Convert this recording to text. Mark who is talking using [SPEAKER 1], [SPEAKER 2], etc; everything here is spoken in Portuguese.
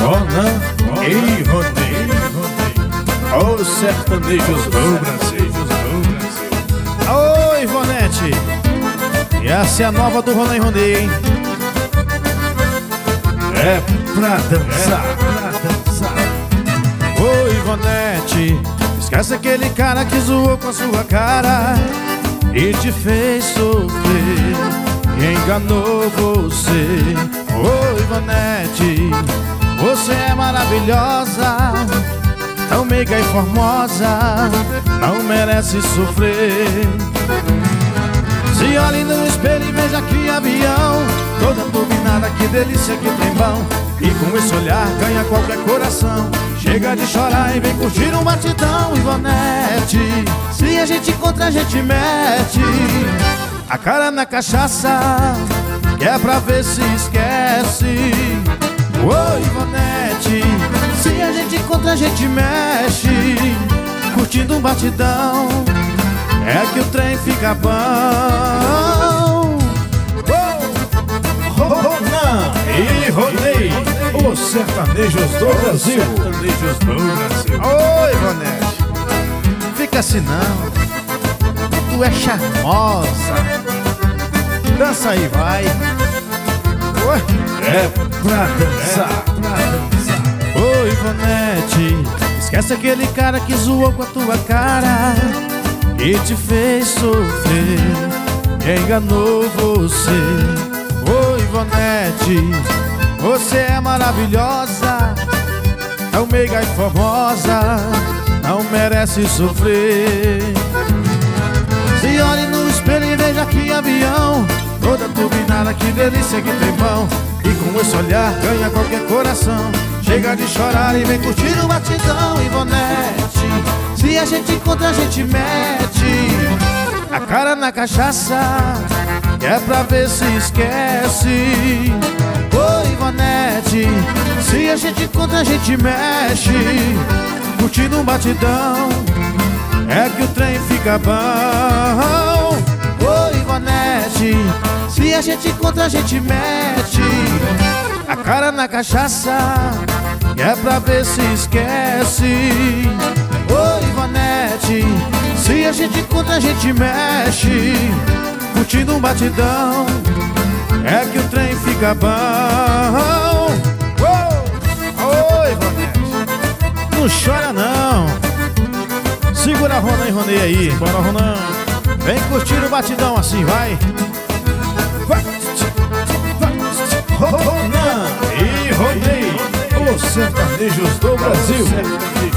[SPEAKER 1] Ronan e Ronei, os sertanejos do Brasil.
[SPEAKER 2] Oi, Ivonete, e essa é a nova do Ronan e Ronei, hein?
[SPEAKER 1] É pra dançar,
[SPEAKER 2] Oi, Ivonete, esquece aquele cara que zoou com a sua cara e te fez sofrer, e enganou você. Oi, Ivonete, você é maravilhosa, tão meiga e formosa, não merece sofrer. Se olhe no espelho e veja que avião, toda turbinada, que delícia, que trembão. E com esse olhar ganha qualquer coração. Chega de chorar e vem curtir um batidão, Ivonete. Se a gente encontra, a gente mete a cara na cachaça, que é pra ver se esquece. Oi, Ivonete, se a gente encontra, a gente mexe, curtindo um batidão, é que o trem fica bom.
[SPEAKER 1] Ronan e Ronei, os sertanejos do Brasil.
[SPEAKER 2] Oi, Ivonete, fica assim não, tu é charmosa. Dança aí, vai. Oi.
[SPEAKER 1] É pra dançar,
[SPEAKER 2] Oi, Ivonete, esquece aquele cara que zoou com a tua cara e te fez sofrer, e enganou você. Oi, Ivonete, você é maravilhosa, tão meiga e famosa, não merece sofrer. Se olhe no espelho e veja que avião, toda turbinada, que delícia, que trembão. E com esse olhar ganha qualquer coração. Chega de chorar e vem curtir o batidão, Ivonete. Se a gente encontra, a gente mete a cara na cachaça, que é pra ver se esquece. Oi, Ivonete, se a gente encontra, a gente mexe, curtindo um batidão, é que o trem fica bom. Oi, Ivonete, se a gente encontra, a gente mete a cara na cachaça, que é pra ver se esquece. Oi, Ivonete, se a gente encontra, a gente mexe, curtindo um batidão, é que o trem fica bom. Oi, Ivonete, não chora não, segura a Ronan e Ronei aí.
[SPEAKER 1] Bora, Ronan.
[SPEAKER 2] Vem curtir o batidão assim, vai.
[SPEAKER 1] Ronan e Ronei, os sertanejos do Brasil.